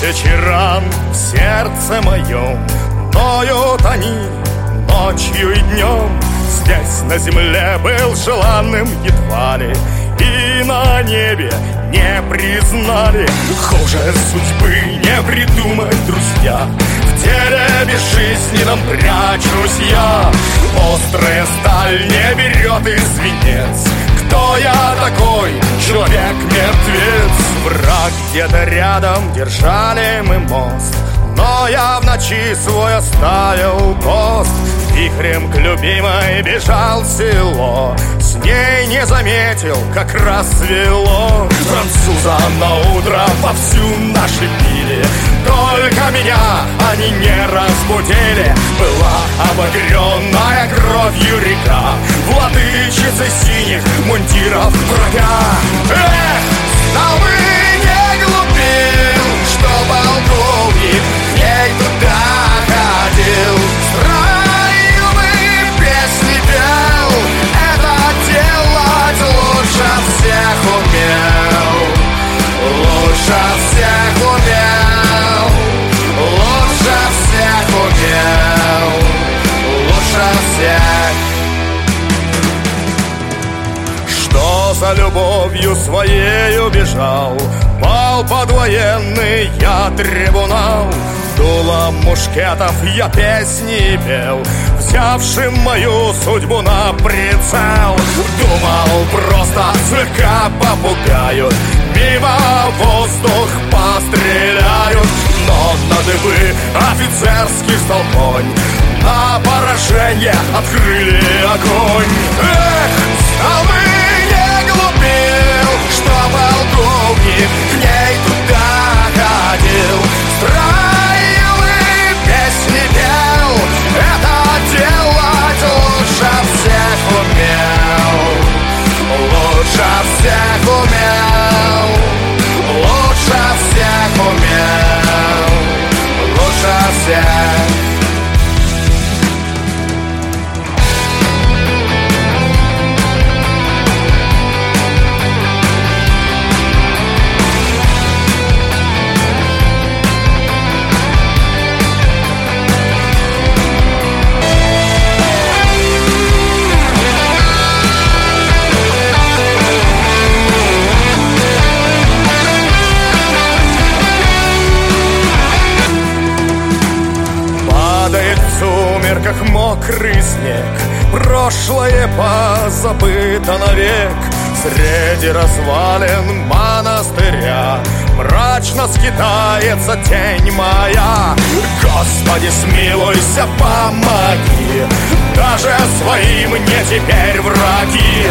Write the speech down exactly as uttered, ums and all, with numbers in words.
Тысячи ран в сердце моем, ноют они ночью и днем. Здесь на земле был желанным едва ли, и на небе не признали. Хуже судьбы не придумать, друзья. В теле безжизненном прячусь я. Острая сталь не берет и свинец. Кто я такой? Человек-мертвец. Враг где-то рядом, держали мы мост, но я в ночи свой оставил пост. Вихрем к любимой бежал в село, с ней не заметил, как рассвело. Француза на утро вовсю наши пили, только меня они не разбудили. Была обогренная кровью река, владычицы синих мундиров врага. Эх, знал бы, не глупил, что полковник к ней туда ходил. Строил бы, песни пел, это делать лучше всех умел. Лучше всех умел, лучше всех умел, лучше всех. Что за любовью своею бежал, пал под военный я трибунал. Дулом мушкетов я песни пел, взявшим мою судьбу на прицел. Думал, просто слегка попугают, мимо воздух постреляют. Но на дыбы офицерский стал конь, на поражение открыли огонь. Эх, знал бы, не глупил, что полковник к ней туда ходил. Строил и песни пел, это делать лучше всех умел. Лучше всех умел, лучше всех умел, лучше всех. Как мокрый снег, прошлое позабыто навек. Среди развалин монастыря мрачно скитается тень моя. Господи, смилуйся, помоги, даже своим мне теперь враги.